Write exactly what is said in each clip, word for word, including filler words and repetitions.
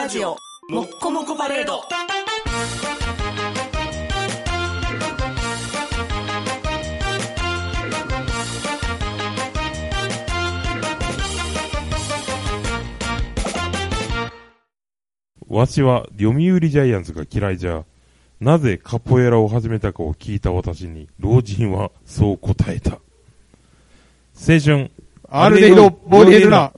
ラジオもっこもこパレード。 わしは読売ジャイアンツが嫌いじゃ。なぜカポエラを始めたかを聞いた私に老人はそう答えた。青春アルデヒドボーディエルナ。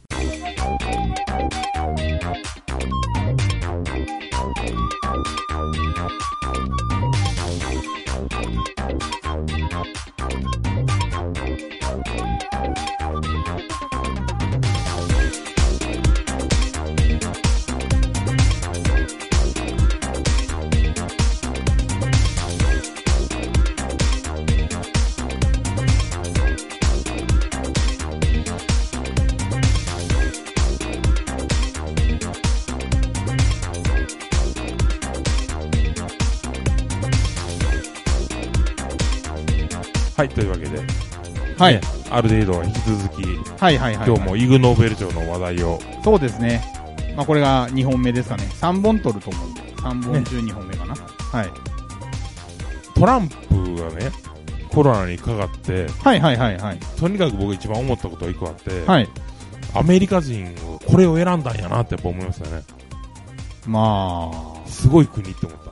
はい、というわけで、 はい、 ね、アルデヒドは引き続き、 はいはいはいはい、 今日もイグ・ノーベル賞の話題を。 そうですね。まあこれがにほんめですかね。さんぼん取ると思うんで、さんぼん中にほんめかな、ね。はい。 トランプがね、コロナにかかって、 はいはいはいはい。 とにかく僕一番思ったことが一個あって、 はい。 アメリカ人をこれを選んだんやなってやっぱ思いましたね。 まあ。 すごい国って思った。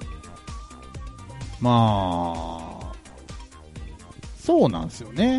まあ。そうなんですよね。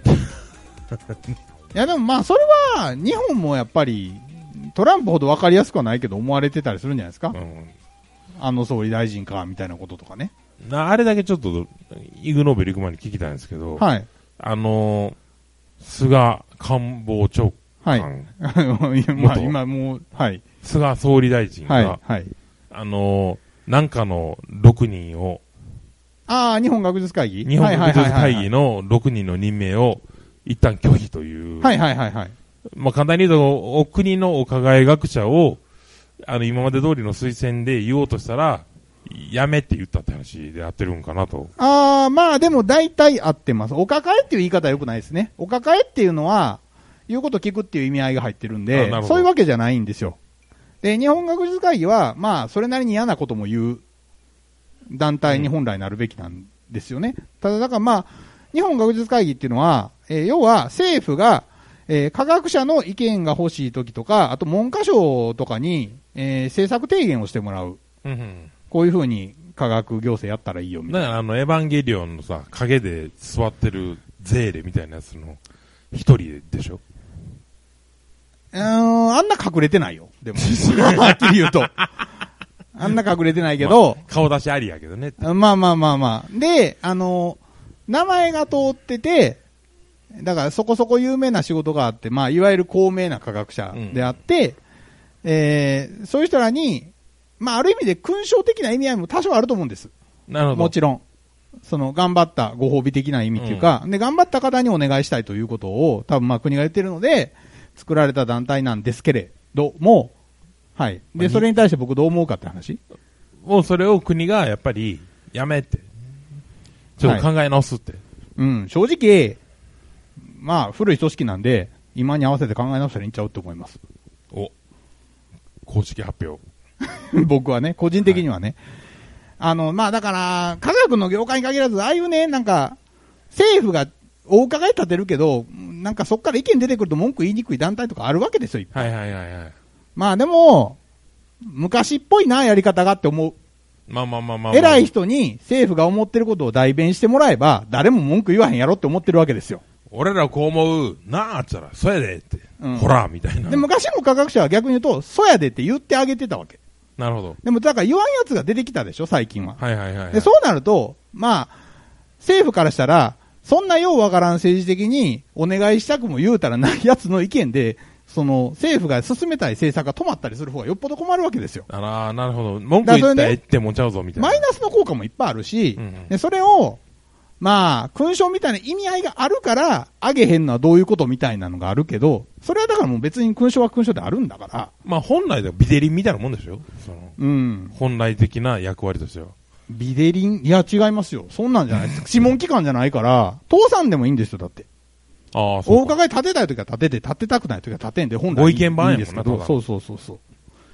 いやでもまあそれは日本もやっぱりトランプほど分かりやすくはないけど思われてたりするんじゃないですか、うん、あの総理大臣かみたいなこととかね。 あれだけちょっとイグ・ノーベル行く前に聞きたいんですけど、 はい、あのー、菅官房長官、 はい、まあ今もう、はい、 菅総理大臣が、 はいはい、 あのー、なんかのろくにんをああ、日本学術会議日本学術会議のろくにんの任命を一旦拒否という。 はいはいはいはい。 まあ簡単に言うと、国のお課え学者を、あの、今まで通りの推薦で言おうとしたら、やめって言ったって話で合ってるんかなと。 ああ、まあでも大体合ってます。お抱えっていう言い方は良くないですね。お抱えっていうのは、言うこと聞くっていう意味合いが入ってるんで、そういうわけじゃないんですよ。で、日本学術会議は、まあ、それなりに嫌なことも言う団体に本来なるべきなんですよね。うん、ただ、だからまあ、日本学術会議っていうのは、えー、要は政府が、えー、科学者の意見が欲しいときとか、あと文科省とかに、えー、政策提言をしてもらう。うんうん、こういうふうに科学行政やったらいいよみたいな。 だからあの、エヴァンゲリオンのさ、影で座ってるゼーレみたいなやつの一人でしょ。 うーん、あんな隠れてないよ。でも、はっきり言うと。あんな隠れてないけど、 まあ、顔出しありやけどね。 まあまあまあまあ。で、あの、名前が通ってて、だからそこそこ有名な仕事があって、まあ、いわゆる高名な科学者であって、うん、えー、そういう人らに、まあ、ある意味で勲章的な意味合いも多少あると思うんです。 なるほど。 もちろん。その、頑張ったご褒美的な意味っていうか、うん、で、頑張った方にお願いしたいということを、多分まあ国が言ってるので、作られた団体なんですけれども、はい。で、それに対して僕どう思うかって話？ もうそれを国がやっぱり、やめって。ちょっと考え直すって。はい、 うん、正直、まあ、古い組織なんで、今に合わせて考え直したらいいんちゃうって思います。 お、公式発表。 僕はね、個人的にはね。はい、あの、まあだから、科学の業界に限らず、ああいうね、なんか、政府がお伺い立てるけど、なんかそっから意見出てくると文句言いにくい団体とかあるわけですよ、いっぱい。 はいはいはいはい。 まあでも、昔っぽいな、やり方がって思う。 まあまあまあまあ、まあ。 偉い人に政府が思ってることを代弁してもらえば、誰も文句言わへんやろって思ってるわけですよ。 俺らこう思う、なあって言ったら、そやでって、うん、ほら、みたいな。 で、昔の科学者は逆に言うと、そやでって言ってあげてたわけ。 なるほど。 でも、だから言わんやつが出てきたでしょ、最近は。 はいはいはい、はい。 で、そうなると、まあ、政府からしたら、そんなようわからん政治的にお願いしたくも言うたらないやつの意見で、その、政府が進めたい政策が止まったりする方がよっぽど困るわけですよ。 あら、なるほど。文句言ったら言ってもちゃうぞ、みたいな、 ね。マイナスの効果もいっぱいあるし、うんうん、でそれを、まあ、勲章みたいな意味合いがあるから、あげへんのはどういうことみたいなのがあるけど、それはだからもう別に勲章は勲章であるんだから。 まあ本来ではビデリンみたいなもんでしょその、 うん。 本来的な役割としては。 ビデリン、いや違いますよ。そんなんじゃないです。諮問機関じゃないから、倒産でもいいんですよ、だって。 ああ、そう。 お伺い立てたいときは立てて、立てたくないときは立てんで、本来いいんですけど。そうそうそうそう。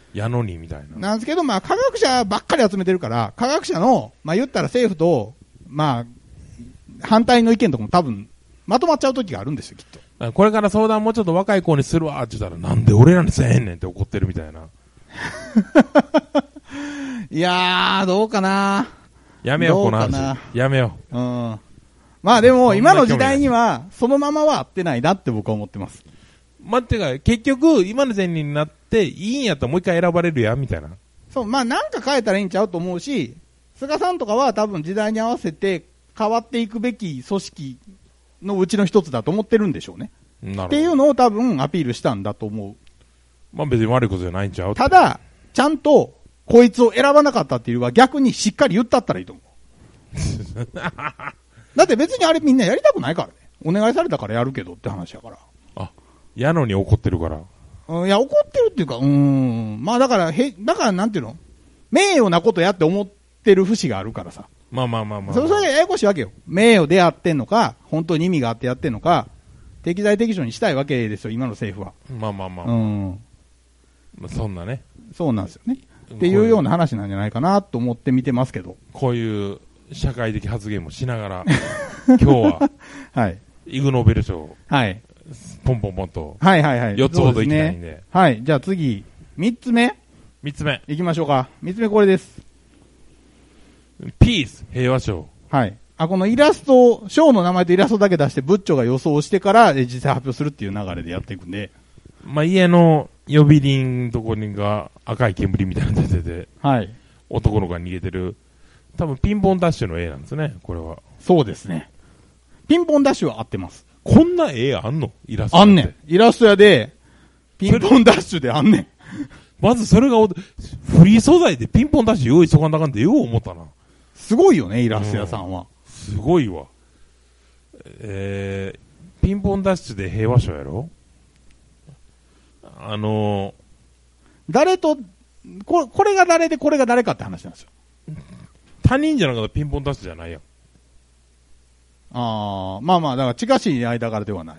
やのにみたいな。 なんですけど、まあ科学者ばっかり集めてるから、科学者の、まあ言ったら政府と、まあ、反対の意見とかも多分、まとまっちゃう時があるんですよ、きっと。 これから相談もうちょっと若い子にするわって言ったら、なんで俺らにせえへんねんって怒ってるみたいな。 いやー、どうかな。 やめよう、この話。やめよう。うん。まあでも、今の時代には、そのままは合ってないなって僕は思ってます。 まあ、てか、結局、今の前任になって、いいんやったらもう一回選ばれるやん、みたいな。 そう、まあなんか変えたらいいんちゃうと思うし、菅さんとかは多分時代に合わせて変わっていくべき組織のうちの一つだと思ってるんでしょうね。なるほど。っていうのを多分アピールしたんだと思う。 まあ別に悪いことじゃないんちゃう。 ただ、ちゃんと、こいつを選ばなかったっていうのは逆にしっかり言ったったらいいと思う。だって別にあれみんなやりたくないからね。お願いされたからやるけどって話やから。 あ、やのに怒ってるから。 うん、いや、怒ってるっていうか、うーん。まあだから、へ、だからなんていうの名誉なことやって思ってる節があるからさ。 まあまあまあまあ、 それそれややこしいわけよ。名誉でやってんのか、本当に意味があってやってんのか、適材適所にしたいわけですよ、今の政府は。 まあまあまあ。 うん。 まあ、そんなね。 そうなんですよね。っていうような話なんじゃないかなと思って見てますけど。 こういう社会的発言もしながら、今日は、 はい。 イグノーベル賞。 はい。 ポンポンポンと。 はいはいはい。 よっつほどいきたいんで。でね、 はい。じゃあ次、三つ目。 三つ目。 いきましょうか。三つ目これです。 ピース平和賞。 はい。あ、このイラスト、賞の名前とイラストだけ出して、ブッチョが予想してから、実際発表するっていう流れでやっていくんで。 まあ、家の呼び鈴のところが赤い煙みたいなの出てて、 はい。 男の子が逃げてる、多分ピンポンダッシュの絵なんですね、これは。 そうですね。ピンポンダッシュは合ってます。 こんな絵あんのイラスト。 あんねん。イラスト屋で、ピンポンダッシュであんねん。 まずそれが、フリー素材でピンポンダッシュ用意しとかんだかんでよう思ったな。 すごいよね、イラスト屋さんは。 うん、すごいわ。えー、ピンポンダッシュで平和賞やろあのー、 誰と、これ、これが誰でこれが誰かって話なんですよ。 他人じゃなかったらピンポンダッシュじゃないやん。 ああ、まあまあ、だから近しい間柄ではない。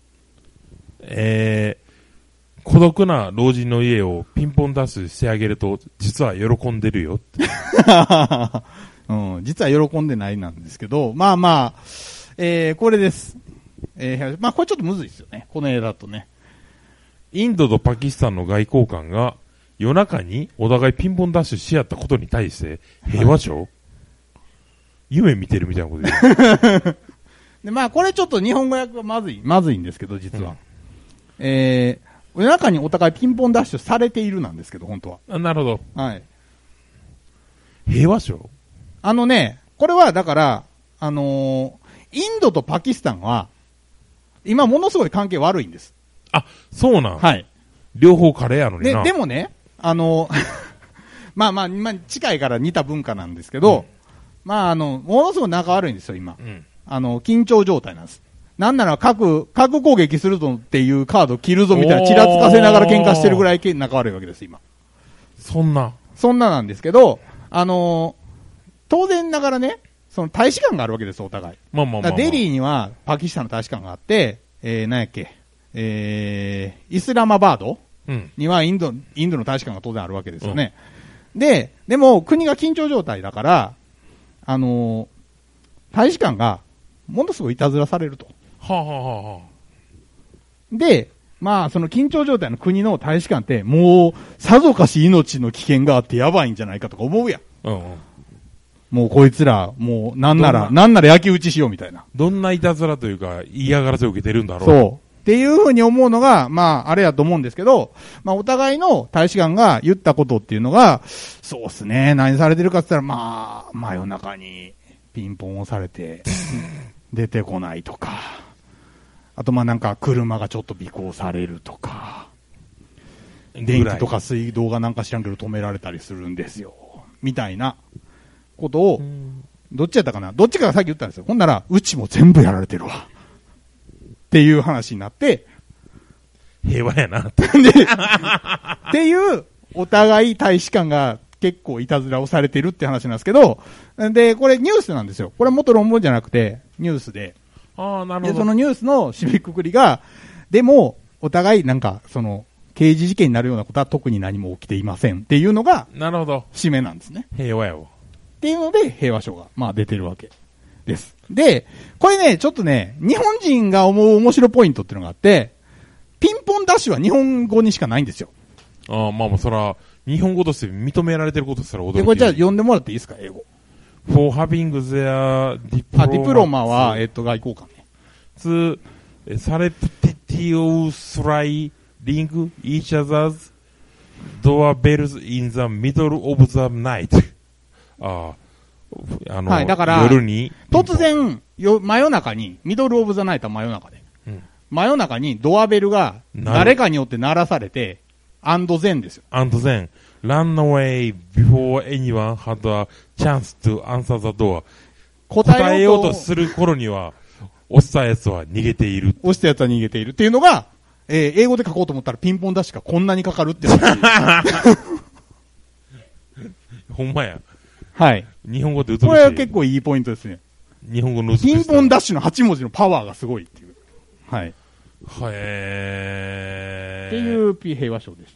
えー、孤独な老人の家をピンポンダッシュしてあげると、実は喜んでるよって。 うん、実は喜んでないなんですけど、まあまあ、えー、これです。えー、まあこれちょっとむずいですよね。この絵だとね。 インドとパキスタンの外交官が夜中にお互いピンポンダッシュし合ったことに対して平和賞、はい、夢見てるみたいなこと言う。 で、まあこれちょっと日本語訳はまずい、まずいんですけど、実は。うん、えー、夜中にお互いピンポンダッシュされているなんですけど、本当は。 あ、なるほど。 はい。 平和賞あのね、これはだから、あのー、インドとパキスタンは、今ものすごい関係悪いんです。 あ、そうなん。 はい。 両方カレーやのにな。 で、でもね、あの、まあまあ、まあ、近いから似た文化なんですけど、うん、まああの、ものすごい仲悪いんですよ、今。うん、あの、緊張状態なんです。なんなら核、核攻撃するぞっていうカード切るぞみたいな、ちらつかせながら喧嘩してるぐらい仲悪いわけです、今。 そんな。 そんななんですけど、あのー、当然ながらね、その大使館があるわけです、お互い。 まあまあまあ、まあ。 デリーにはパキスタンの大使館があって、えー、何やっけ、えー、イスラマバード、うん、にはインド、インドの大使館が当然あるわけですよね。うん、で、でも国が緊張状態だから、あのー、大使館がものすごいいたずらされると。 はあ、はあはあ、 で、まあその緊張状態の国の大使館ってもうさぞかし命の危険があってやばいんじゃないかとか思うやん。うんうん、もうこいつら、もうなんなら、なんなら焼き討ちしようみたいな。 どんないたずらというか嫌がらせを受けてるんだろう。 そう。っていうふうに思うのが、まあ、あれやと思うんですけど、まあ、お互いの大使館が言ったことっていうのが、そうっすね、何されてるかって言ったら、まあ、真夜中にピンポンをされて、出てこないとか、あとまあなんか車がちょっと尾行されるとか、電気とか水道がなんか知らんけど止められたりするんですよ、みたいなことを、どっちやったかな、どっちかがさっき言ったんですよ。ほんなら、うちも全部やられてるわ。っていう話になって、 平和やなって。 っていう、お互い大使館が結構いたずらをされてるって話なんですけど、で、これニュースなんですよ。これは元論文じゃなくて、ニュースで。 ああ、なるほど。 で、そのニュースの締めくくりが、でも、お互いなんか、その、 刑事事件になるようなことは特に何も起きていませんっていうのが、 なるほど。 締めなんですね。 平和やわ。 っていうので、平和賞が、まあ出てるわけです。で、これね、ちょっとね、日本人が思う面白ポイントっていうのがあって、ピンポンダッシュは日本語にしかないんですよ。 ああ、まあまあ、そら、日本語として認められてることすら驚き。 で、これじゃあ読んでもらっていいですか、英語。 for having their diploma. あ、ディプロマは、えっと、外交官ね。 つ、surreptitiously ring each other's doorbells in the middle of the night. ああ、あの、 はい、だから、 夜に。 突然、よ、真夜中に、ミドルオブザナイトは真夜中で。うん、真夜中にドアベルが誰かによって鳴らされて、アンドゼンですよ。 アンドゼン。run away before anyone had a chance to answer the door. 答えようとする頃には、押したやつは逃げている。 押したやつは逃げているっていうのが、えー、英語で書こうと思ったらピンポンダッシュがこんなにかかるってほんまや。 はい。 日本語で美しい。 これは結構いいポイントですね。 日本語の美しい。 ピンポンダッシュのはち文字のパワーがすごいっていう。はい。 へー。 っていう平和賞でした。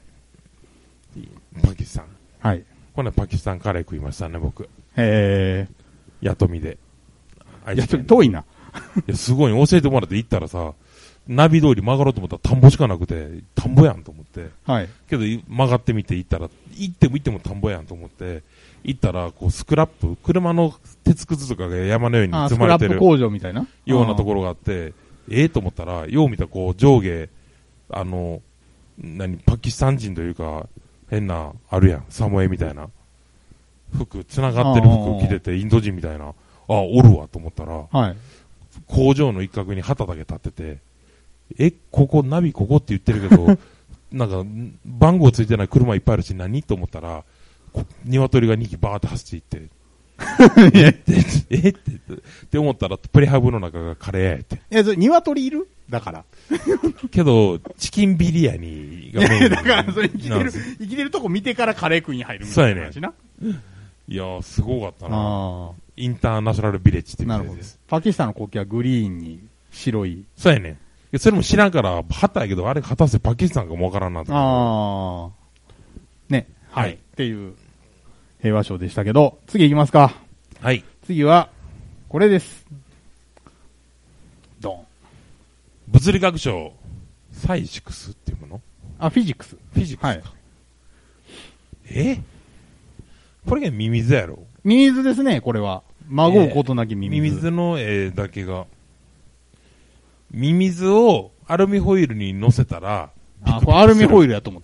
パキスタン。 はい。 これパキスタンカレー食いましたね、僕。 へー。やとみで。 いや、遠いな。 いや、すごい、教えてもらって行ったらさ、ナビ通り曲がろうと思ったら田んぼしかなくて、田んぼやんと思って。 はい。 けど、曲がってみて行ったら、行っても行っても田んぼやんと思って、行ったら、こう、スクラップ、車の鉄くずとかが山のように積まれてる。 スクラップ工場みたいなようなところがあって、ええと思ったら、よう見たこう、上下、あの、何、パキスタン人というか、変な、あるやん、サムエみたいな。服、繋がってる服着てて、インド人みたいな。あ、おるわと思ったら、 はい。 工場の一角に旗だけ立ってて、え、ここ、ナビここって言ってるけど、なんか、番号ついてない車いっぱいあるし何と思ったら、鶏がにひきバーって走っていって、えって、えって、って思ったら、プレハブの中がカレー屋やって。 え、それ鶏いるだから。 けど、チキンビリヤニがメイン。 だから、それ生きてる、生きてるとこ見てからカレー食いに入るみたいな話な。 そうやね。いやー、すごかったな。インターナショナルビレッジっていう感じです。 パキスタンの国旗はグリーンに白い。 そうやね。それも知らんから、旗やけど、あれ果たしてパキスタンかもわからんなと。 ああ。ね。はい。っていう平和賞でしたけど、次行きますか。 はい。 次は、これです。ドン。 物理学賞、サイシクスっていうもの？ あ、フィジックス。 フィジックスか。はい、えこれがミミズやろ？ ミミズですね、これは。孫うことなきミミズ。 ミミズの絵だけが。ミミズをアルミホイルに乗せたら、 あ、これアルミホイルやと思った。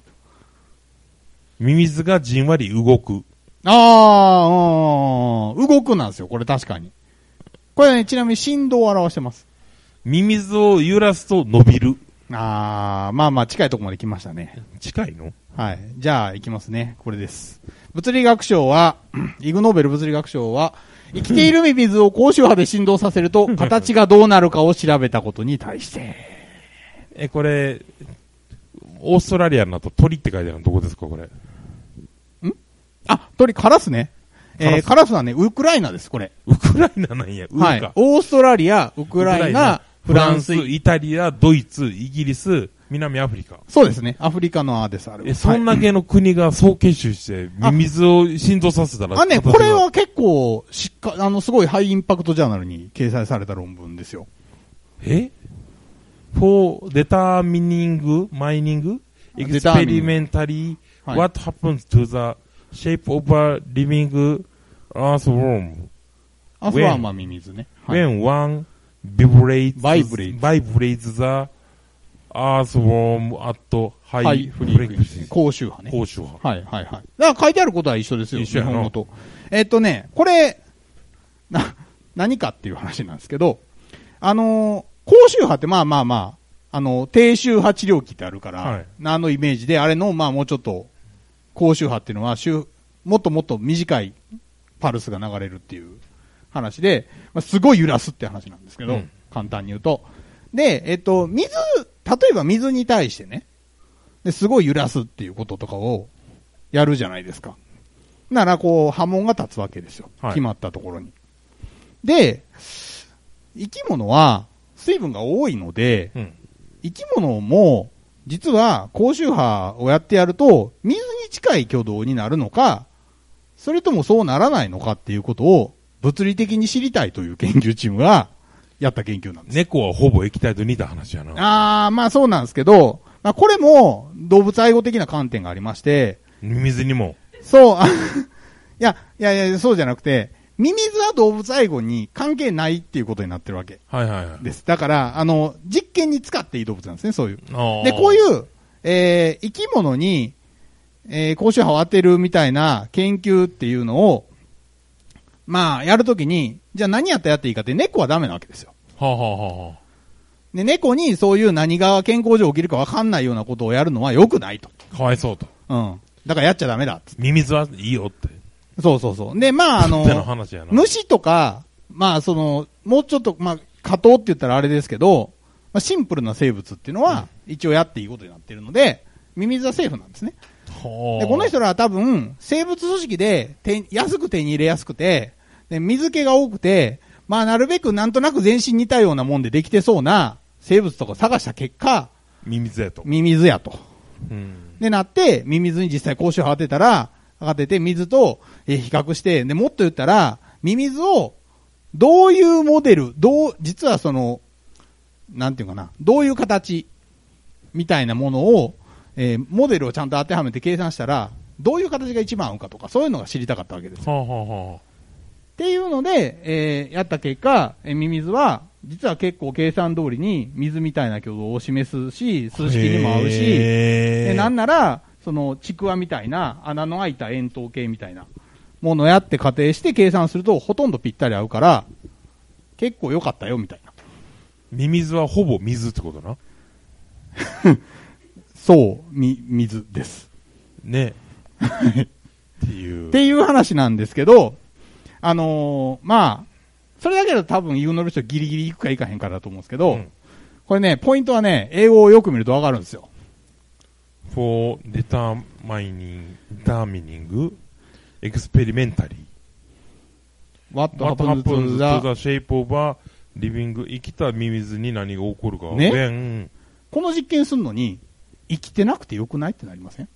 ミミズがじんわり動く。 ああ、動くなんですよ、これ確かに。これね、ちなみに振動を表してます。 ミミズを揺らすと伸びる。 ああ、まあまあ近いところまで来ましたね。 近いの？ はい。じゃあ行きますね。これです。物理学賞は、イグノーベル物理学賞は、生きているミミズを高周波で振動させると、形がどうなるかを調べたことに対して。 え、これ、オーストラリアの後鳥って書いてあるのどこですか、これ。 んあ、鳥、カラスね。えー、カラスはね、ウクライナです、これ。 ウクライナなんや、ウはい。オーストラリア、ウクライナ、フランス、 イタリア、ドイツ、イギリス、南アフリカ。 そうですね。アフリカのアです、あれは。 え、そんだけの国が総結集して、ミミズを振動させたら。 あ、ね、これは結構、しっか、あの、すごいハイインパクトジャーナルに掲載された論文ですよ。 え ?for determining, mining, experimentally, what happens to the shape of a living earthworm? アースワームはミミズね。 when one vibrates, vibrates, vibrates the earthworm at high frequency. 高周波ね。 高周波。 はいはいはい。だから書いてあることは一緒ですよ。 一緒やな。 日本語と。えっとね、これ、な、何かっていう話なんですけど、あのー、高周波ってまあまあまあ、あの、低周波治療器ってあるから、はい、あのイメージで、あれのまあもうちょっと、高周波っていうのは、もっともっと短いパルスが流れるっていう話で、まあ、すごい揺らすって話なんですけど、うん、簡単に言うと。で、えっと、水、例えば水に対してね、ですごい揺らすっていうこととかをやるじゃないですか。なら、こう、波紋が立つわけですよ。はい、決まったところに。で、生き物は水分が多いので、うん、生き物も実は高周波をやってやると、水に近い挙動になるのか、それともそうならないのかっていうことを物理的に知りたいという研究チームがやった研究なんです。 猫はほぼ液体と似た話やな。 あー、まあそうなんですけど、まあこれも動物愛護的な観点がありまして、 水にも。 そう、あいや、いやいや、そうじゃなくて、ミミズは動物愛護に関係ないっていうことになってるわけ。 はいはいはい。 です。だから、あの、実験に使っていい動物なんですね、そういう。 で、 こういう、えー、生き物に、えー、高周波を当てるみたいな研究っていうのを、まあ、やるときに、じゃあ何やったらやっていいかって、猫はダメなわけですよ。 はあ、はあはあ、 で、猫にそういう何が健康上起きるか分かんないようなことをやるのは良くないと。 かわいそうと。 うん。だからやっちゃダメだっつって。 ミミズはいいよって。 そうそうそう。で、まあ、あの、虫とか、まあ、その、もうちょっと、まあ、下等って言ったらあれですけど、まあ、シンプルな生物っていうのは、一応やっていいことになってるので、ミミズはセーフなんですね。で、この人らは多分、生物組織で手、安く手に入れやすくて、で、水気が多くて、まあ、なるべくなんとなく全身似たようなもんでできてそうな生物とか探した結果、 ミミズやと。 ミミズやと。 うん。 で、なって、ミミズに実際高周波当てたら、当てて水と比較して、で、もっと言ったら、ミミズを、どういうモデル、どう、実はその、なんていうかな、どういう形、みたいなものを、えー、モデルをちゃんと当てはめて計算したら、どういう形が一番合うかとか、そういうのが知りたかったわけですよ。 はあはあはあ、 っていうので、えー、やった結果、えー、ミミズは、実は結構計算通りに水みたいな挙動を示すし、数式にも合うし、でなんなら、その、ちくわみたいな穴の開いた円筒形みたいなものをやって仮定して計算するとほとんどぴったり合うから、結構良かったよみたいな。 ミミズはほぼ水ってことなそう、み、水です。 ねっていう。 っていう話なんですけど、あのー、まあ、それだけだと多分言うのる人ギリギリ行くか行かへんからだと思うんですけど、うん、これね、ポイントはね、英語をよく見るとわかるんですよ。 for determining, determining experimentally what happens happens to to the shape of a living 生きたミミズに何が起こるか、 ね、 when この実験するのに生きてなくてよくないってなりません？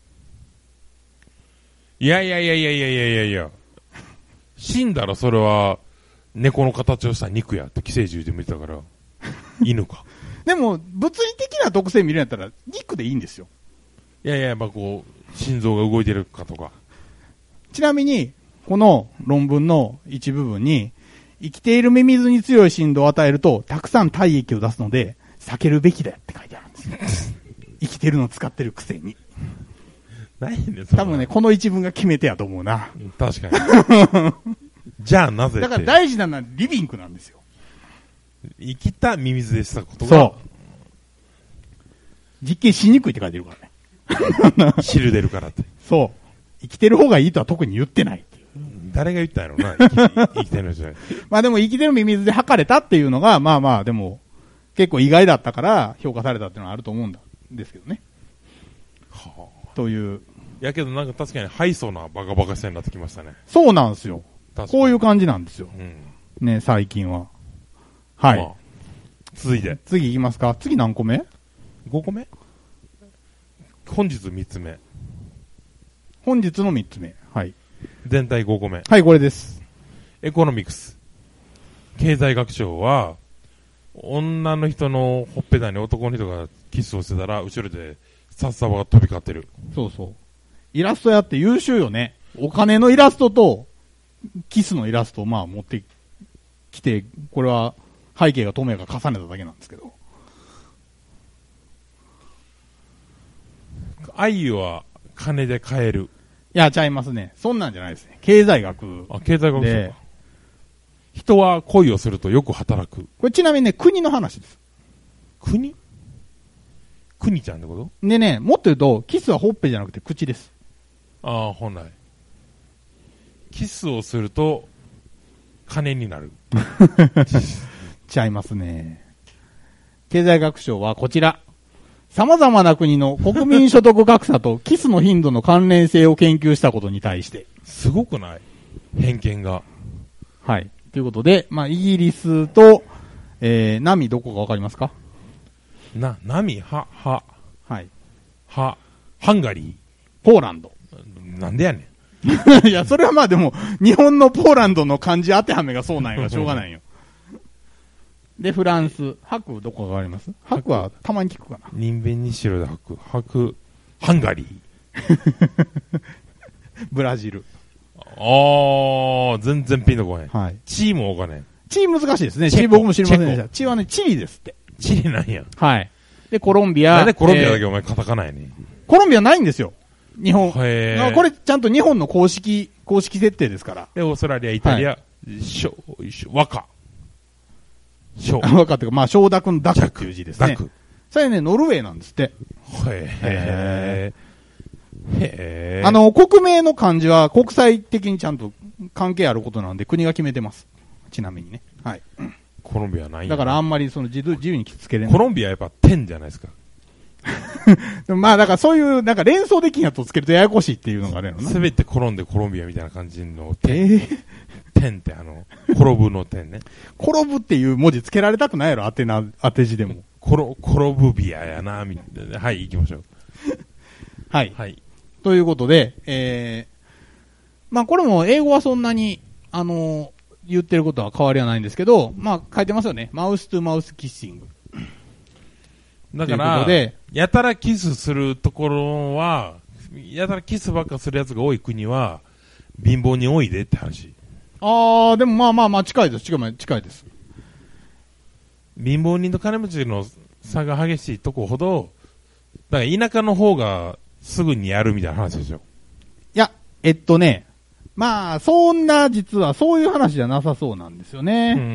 いやいやいやいやいやいやいやいや死んだらそれは猫の形をした肉やと寄生獣でも言ってたから犬かでも物理的な特性見るんやったら肉でいいんですよ。 いやいや、まあこう心臓が動いてるかとか。 ちなみにこの論文の一部分に生きているミミズに強い振動を与えるとたくさん体液を出すので避けるべきだって書いてあるんですよ生きてるの使ってるくせにないね、 多分ねこの一文が決めてやと思うな。 確かにじゃあなぜだから大事なのはリビングなんですよ。 生きたミミズでしたことが。 そう。実験しにくいって書いてるからね。 汁出るからって。 そう。生きてる方がいいとは特に言ってないっていう。 誰が言ったんやろな、生き生きてるのじゃない。まあでも生きてるミミズで測れたっていうのが、まあまあでも、結構意外だったから評価されたっていうのはあると思うんだですけどね。はあ。という。 やけどなんか確かにハイソなバカバカしさになってきましたね。 そうなんですよ。こういう感じなんですよ。うん、ね、最近は。はい。まあ、 続いて。 次いきますか。次何個目 ? ご 個目本日みっつめ。 本日のみっつめ。はい。 全体ごこめ。 はい、これです。 エコノミクス。経済学賞は、女の人のほっぺたに男の人がキスをしてたら、後ろで札束が飛び交ってる。 そうそう。イラストやって優秀よね。お金のイラストと、キスのイラストをまあ持ってきて、これは背景が透明が重ねただけなんですけど。 愛は金で買える。 いや、ちゃいますね。そんなんじゃないですね。経済学。 あ、経済学で。人は恋をするとよく働く。 これちなみにね、国の話です。 国？国ちゃんってこと？ でね、もっと言うと、キスはほっぺじゃなくて口です。 ああ、本来。キスをすると、金になる。 ちゃいますね。経済学賞はこちら。様々な国の国民所得格差とキスの頻度の関連性を研究したことに対して。 すごくない？偏見が。 はい。ということで、まあ、イギリスと、えー、ナミどこかわかりますか？ な、ナミ、は、は。 はい。 は、ハンガリー。ポーランド。 なんでやねん。いや、それはまあでも、日本のポーランドの漢字当てはめがそうなんやからしょうがないよ。で、フランス。白どこがあります？白はたまに聞くかな。 人弁に白で白。白、ハンガリー。ブラジル。 あー、全然ピンとこへん。 はい。 チーもわかんねん。 チー難しいですね。チー僕も知りませんでした。チーはね、チリですって。 チリなんや。 はい。で、コロンビア。 なんでコロンビアだけお前カタカナやねん。 コロンビアないんですよ。日本。 へー。 これちゃんと日本の公式、公式設定ですから。 で、オーストラリア、イタリア、しょ、しょ、和歌。しょ。 和歌っていうか、まあ、承諾の濁っていう字ですね。濁。それね、ノルウェーなんですって。 へー。へー。 あの、国名の漢字は国際的にちゃんと関係あることなんで、国が決めてます。ちなみにね。はい。 コロンビアないんだからあんまりその自由につけれない。 コロンビアやっぱ天じゃないですか。 まあだからそういう、なんか連想できんやつをつけるとややこしいっていうのがあるのね。 すべて転んでコロンビアみたいな感じの天。えー、天ってあの、転ぶの天ね。 転ぶっていう文字つけられたくないやろ、当てな、当て字でも。 転、転ぶビアやな、みたいな。はい、行きましょう。 はい。 はい。 ということで、えー、まあこれも英語はそんなに、あのー、言ってることは変わりはないんですけど、まあ書いてますよね。マウストゥマウスキッシング。 だから、やたらキスするところは、やたらキスばっかするやつが多い国は、貧乏に多いでって話。 ああ、でもまあまあまあ近いです。近い、近いです。 貧乏人と金持ちの差が激しいとこほど、だから田舎の方がすぐにやるみたいな話でしょ。 いや、えっとね、まあ、そんな、実は、そういう話じゃなさそうなんですよね。 うん。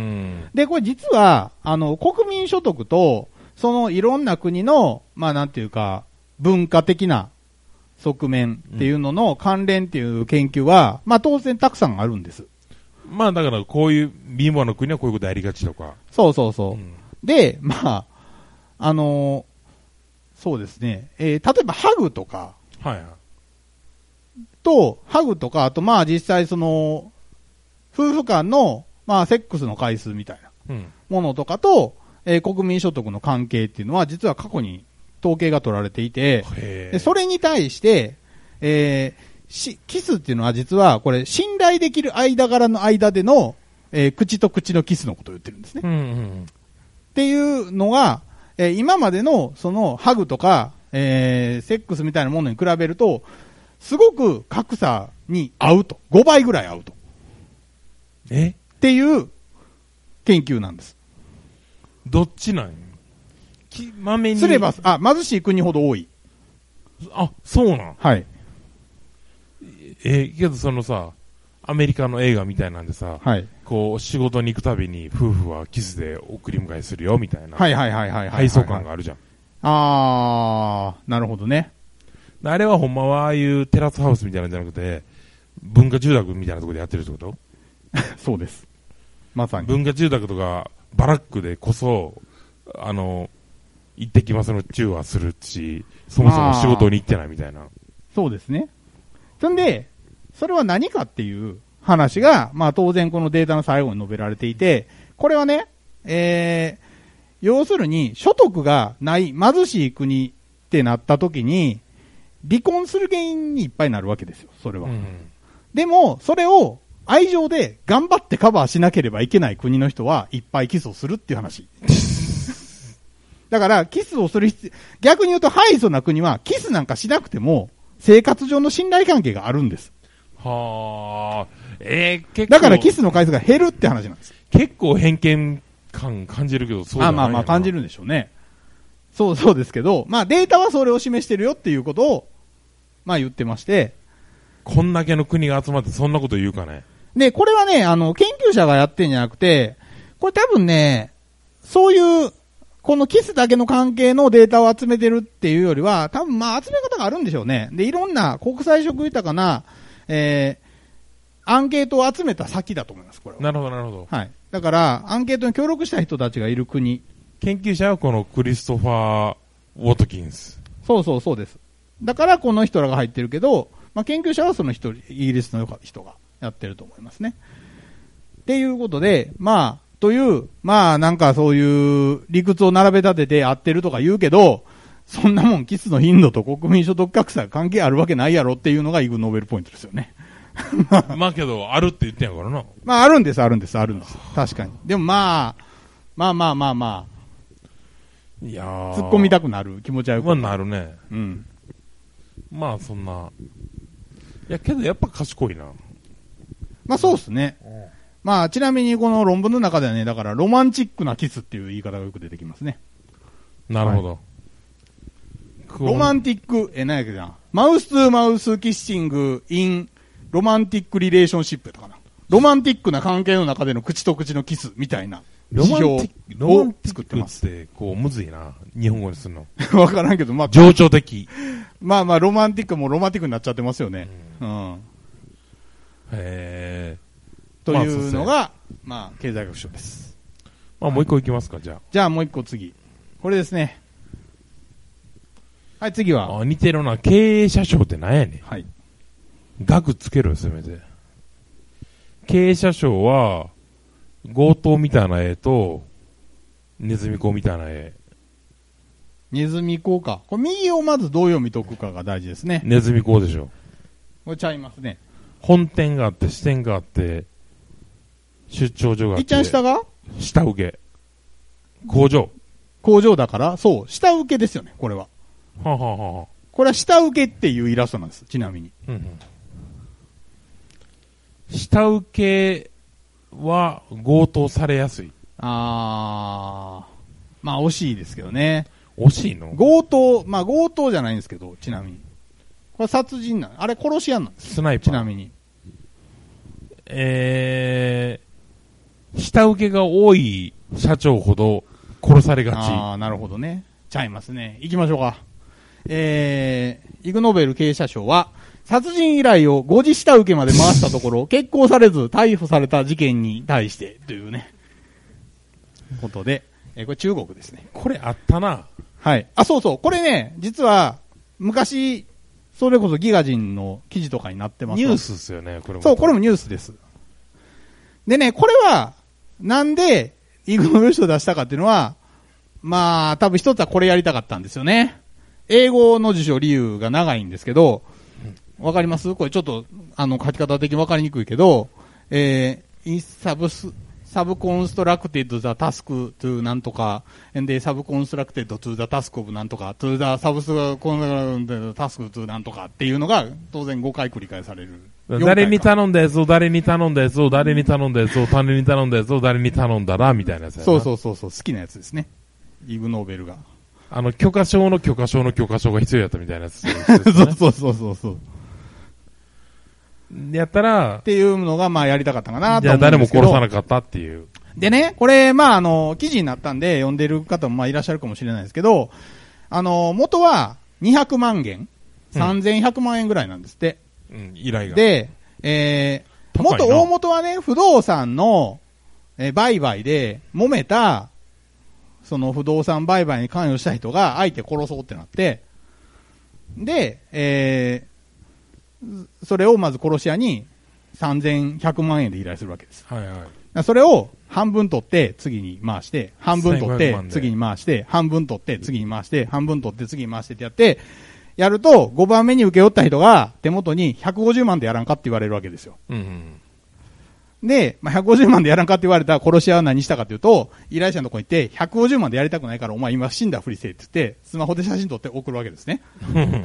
で、これ実は、あの、国民所得と、そのいろんな国の、まあなんていうか、文化的な側面っていうのの関連っていう研究は、うん、まあ当然たくさんあるんです。 まあだからこういう貧乏の国はこういうことやりがちとか。 そうそうそう。うん、で、まあ、あのー、そうですね、えー、例えばハグとか、 はいはい。 と、ハグとか、あとまあ実際その、夫婦間の、まあセックスの回数みたいなものとかと、えー、国民所得の関係っていうのは実は過去に統計が取られていて、でそれに対して、えー、し、キスっていうのは実はこれ信頼できる間柄の間での、えー、口と口のキスのことを言ってるんですね。 うんうん、 っていうのが、えー、今までのそのハグとか、えー、セックスみたいなものに比べると、すごく格差に合うと。ごばいぐらい合うと。 えっていう研究なんです。 どっちなんき、まめに。 すれば、あ、貧しい国ほど多い。 あ、そうなんはい。 えー、けどそのさ、アメリカの映画みたいなんでさ、 はい。 こう、仕事に行くたびに夫婦はキスで送り迎えするよ、みたいな。 はいはいはいはい、はい。 配送感があるじゃん。 あー、なるほどね。 あれはほんまはああいうテラスハウスみたいなんじゃなくて、文化住宅みたいなところでやってるってことそうです。まさに。 文化住宅とか、バラックでこそ、あの、行ってきますのチューはするし、そもそも仕事に行ってないみたいな。 そうですね。そんで、それは何かっていう話が、まあ当然このデータの最後に述べられていて、これはね、えー、要するに所得がない貧しい国ってなった時に、離婚する原因にいっぱいになるわけですよ、それは。うん、でも、それを愛情で頑張ってカバーしなければいけない国の人はいっぱいキスをするっていう話。だから、キスをする必要、逆に言うとハイソな国はキスなんかしなくても生活上の信頼関係があるんです。 はあ、えー、結構。 だからキスの回数が減るって話なんです。 結構偏見感感じるけど、そうじゃない。 あ、まあまあ感じるんでしょうね。そうそうですけど、まあデータはそれを示してるよっていうことを、まあ言ってまして。 こんだけの国が集まってそんなこと言うかね。 で、これはね、あの、研究者がやってんじゃなくて、これ多分ね、そういう、このキスだけの関係のデータを集めてるっていうよりは、多分まあ集め方があるんでしょうね。で、いろんな国際色豊かな、えー、アンケートを集めた先だと思います、これは。 なるほど、なるほど。 はい。だから、アンケートに協力した人たちがいる国。 研究者はこのクリストファー・ウォトキンス。 そうそうそうです。だからこの人らが入ってるけど、まあ、研究者はその人、イギリスの人がやってると思いますね。っていうことで、まあ、という、まあなんかそういう理屈を並べ立てて合ってるとか言うけど、 そんなもん、キスの頻度と国民所得格差が関係あるわけないやろっていうのがイグノーベルポイントですよね。 まあけど、あるって言ってんやからな。 まあ、あるんです、あるんです、あるんです。確かに。でもまあ、まあまあまあまあ、 いやー。 突っ込みたくなる気持ち悪くまあなるね。 うん。 まあそんな。いやけどやっぱ賢いな。 まあそうっすね。まあちなみにこの論文の中ではね、だからロマンチックなキスっていう言い方がよく出てきますね。 なるほど。はい、 ロマンティック、え、何やっけな。マウストゥーマウスキッシングインロマンティックリレーションシップやったかな。ロマンティックな関係の中での口と口のキスみたいな指標を作ってます。 ロマンティックってこうむずいな。日本語にするの。 わからんけど、まあ。 情緒的。 まあまあロマンティックもロマンティックになっちゃってますよね。うん。うん、 へー。というのが、まあ、まあ、経済学賞です。 まあもう一個いきますか、じゃあ。 じゃあもう一個次。これですね。はい、次は。 あ、似てるな。経営者賞って何やねん。 はい。 額つけろよ、せめて。経営者賞は、強盗みたいな絵と、ネズミ講みたいな絵。 ネズミ講か。これ右をまずどう読み解くかが大事ですね。 ネズミ講でしょ。 これちゃいますね。 本店があって、支店があって、出張所があって。 いっちゃん下が下請け。工場。 工場だから、そう、下請けですよね、これは。 はあ、はあはあ、 これは下請けっていうイラストなんです、ちなみに。 うんうん、下請けは強盗されやすい。 あー、まあ惜しいですけどね。 惜しいの？ 強盗、まあ強盗じゃないんですけど、ちなみに。これ殺人なん、あれ殺し屋なんです。 スナイパー。 ちなみに。 えー、下請けが多い社長ほど殺されがち。 あー、なるほどね。ちゃいますね。行きましょうか。えー、イグノーベル経営者賞は、殺人依頼を誤字下請けまで回したところ、決行されず逮捕された事件に対して、というね、ことで、えー、これ中国ですね。 これあったな。 はい。あ、そうそう。これね、実は、昔、それこそギガ人の記事とかになってます。 ニュースですよね、これも。 そう、これもニュースです。でね、これは、なんで、イグノーベル賞出したかっていうのは、まあ、多分一つはこれやりたかったんですよね。英語の受賞理由が長いんですけど、わかります？これちょっと、あの、書き方的にわかりにくいけど、えー、サブス、サブコンストラクテッドザタスクトゥなんとか、で、サブコンストラクテッドトゥザタスクオブなんとか、トゥザサブスコンストラクテッドタスクトゥなんとかっていうのが、当然ごかい繰り返される。 誰に頼んだやつを、誰に頼んだやつを、誰に頼んだやつを、誰に頼んだやつを、誰に頼んだら、みたいなやつやな。 そうそうそうそう、好きなやつですね。イグノーベルが。 あの、許可証の許可証の許可証が必要やったみたいなやつ、ね。 そうそうそうそうそう。 やったら、 っていうのが、まあやりたかったかなと思うんですけど。 じゃあ誰も殺さなかったっていう。 でね、これ、まああの、記事になったんで、読んでる方もまあいらっしゃるかもしれないですけど、あの、元はにひゃくまんげん、さんぜんひゃくまんえんぐらいなんですって。 うん、依頼が。 で、えー、元、大元はね、不動産の、えー、売買で揉めた、その不動産売買に関与した人が相手殺そうってなって、で、えー、それをまず殺し屋にさんぜんひゃくまんえんで依頼するわけです。 はいはい。 それを半分取って次に回して、半分取って次に回して、半分取って次に回して、半分取って次に回してってやって、やるとごばんめに請け負った人が手元にひゃくごじゅうまんでやらんかって言われるわけですよ。 うんうんで、まあ、ひゃくごじゅうまんでやらんかって言われたら殺し屋は何したかというと、依頼者のとこに行って、ひゃくごじゅうまんでやりたくないからお前今死んだふりせえって言って、スマホで写真撮って送るわけですね。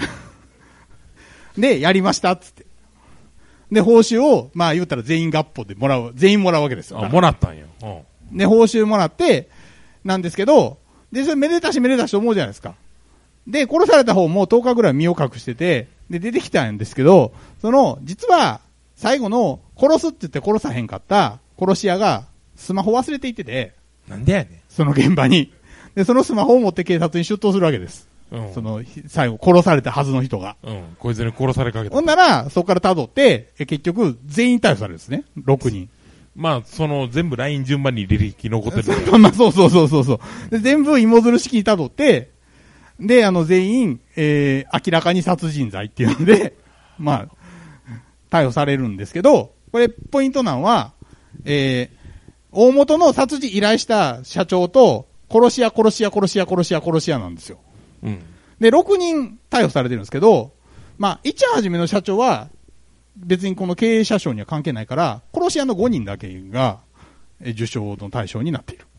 で、やりましたっつって。で、報酬を、まあ言ったら全員合法でもらう、全員もらうわけですよ。 あ、もらったんや。 うん。で、報酬もらって、なんですけど、で、それめでたしめでたしと思うじゃないですか。で、殺された方もとおかぐらい身を隠してて、で、出てきたんですけど、その、実は、最後の、殺すって言って殺さへんかった殺し屋がスマホ忘れていってて。 なんでやねん。 その現場に。で、そのスマホを持って警察に出頭するわけです。うん、その、最後殺されたはずの人が。 うん。こいつに殺されかけた。 ほんなら、そこから辿って、え結局、全員逮捕されるんですね。ろくにん。 まあ、その、全部ライン順番に履歴残ってる。 まあ、そうそうそうそうそう。で、全部芋づる式に辿って、で、あの、全員、えー、明らかに殺人罪っていうので、まあ、逮捕されるんですけど、これ、ポイントなのは、えー、大元の殺人依頼した社長と、殺し屋、殺し屋、殺し屋、殺し屋、殺し屋なんですよ。 うん。 で、ろくにん逮捕されてるんですけど、まあ、一はじめの社長は、別にこの経営者賞には関係ないから、殺し屋のごにんだけが、受賞の対象になっている。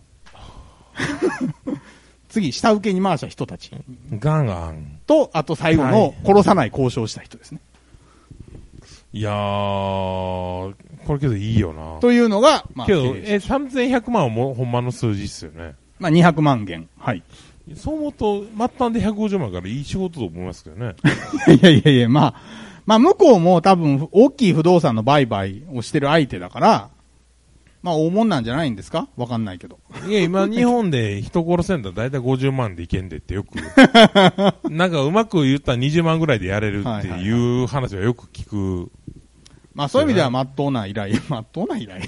次、下請けに回した人たち。 ガンガン。 と、あと最後の殺さない交渉した人ですね。 いやー、これけどいいよな。 というのが、まあ、 けど、え、さんぜんひゃくまんはもうほんまの数字っすよね。 まあ、にひゃくまんげん。はい。 そう思うと、末端でひゃくごじゅうまんからいい仕事と思いますけどね。 いやいやいや、まあ、まあ、向こうも多分、大きい不動産の売買をしてる相手だから、まあ、大物なんじゃないんですか？わかんないけど。 いや、今、日本で人殺せんだらだいたいごじゅうまんでいけんでってよく、なんかうまく言ったらにじゅうまんぐらいでやれるっていう話はよく聞く。 まあ、そういう意味では、まっとうな依頼。まっとうな依頼。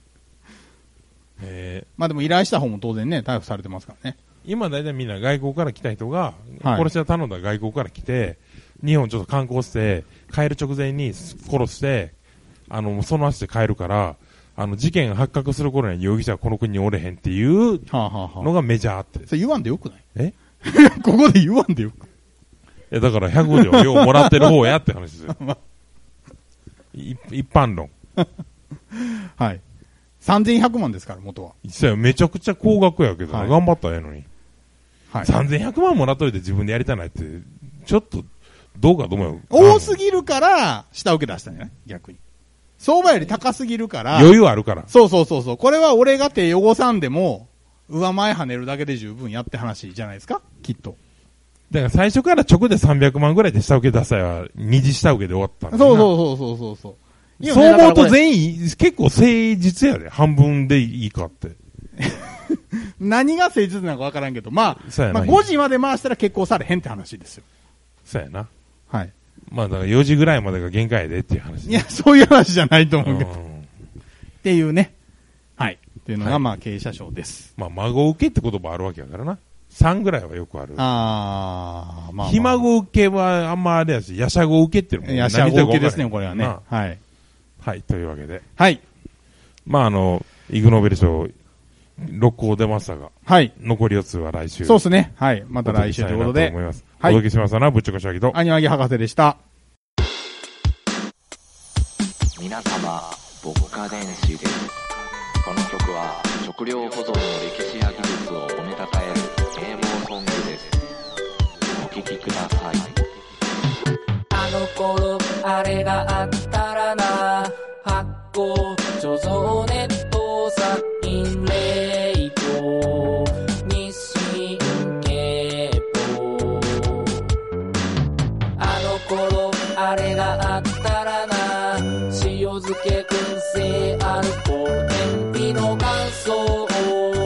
えー、 まあでも依頼した方も当然ね、逮捕されてますからね。 今だいたいみんな外国から来た人が、 はい、 殺し屋頼んだ外国から来て、日本ちょっと観光して、帰る直前に殺して、あの、その足で帰るから、あの、事件が発覚する頃には容疑者はこの国におれへんっていうのがメジャーって。はあはあ、 それ言わんでよくない？ えここで言わんでよく。 え、だからひゃくごじゅうはようもらってる方やって話ですよ。一般論。 はい。さんぜんひゃくまんですから、元は。 めちゃくちゃ高額やけど、はい、頑張ったらええのに。 はい。 さんぜんひゃくまんもらっといて自分でやりたないって、ちょっと、どうかと思うよ。 多すぎるから、下請け出したんじゃない？逆に。相場より高すぎるから。 余裕あるから。 そうそうそうそう。これは俺が手汚さんでも、上前跳ねるだけで十分やって話じゃないですか？きっと。 だから最初から直でさんびゃくまんぐらいで下請け出したら、二次下請けで終わったんだ。 そうそうそうそうそう。 そう思うと全員、結構誠実やで。半分でいいかって。 何が誠実なのか分からんけど、まあ、まあごじまで回したら結婚されへんって話ですよ。 そうやな。 はい。 まあだからよじぐらいまでが限界やでっていう話。 いや、そういう話じゃないと思うけど。っていうね。はい。っていうのが、まあ経営者賞です。 まあ孫受けって言葉あるわけやからな。さんぐらいはよくある。 ああ、まあ、まあ。 ひ孫受けはあんまあれやし、やしゃご受けっていうのもやしゃご受けですね、これはね。はい。 はい、というわけで。 はい。 まああの、イグノーベル賞、ろっこ出ましたが。 はい。 残りよっつは来週。 そうですね。はい。また来週ということで。 お届けしたいなと思います。はい。お届けしましたのは、ぶっちょこしゃぎと。 アニワギ博士でした。 皆様、牧歌電子です。この曲は、食料保存の歴史や技術を褒めたたえる啓蒙ソングです。お聴きください。 あの頃、あれがあったらな、発酵、貯蔵ネット、殺菌冷凍、日清経法。あの頃、あれがあったらな、塩漬け燻製アルコール、天日の乾燥、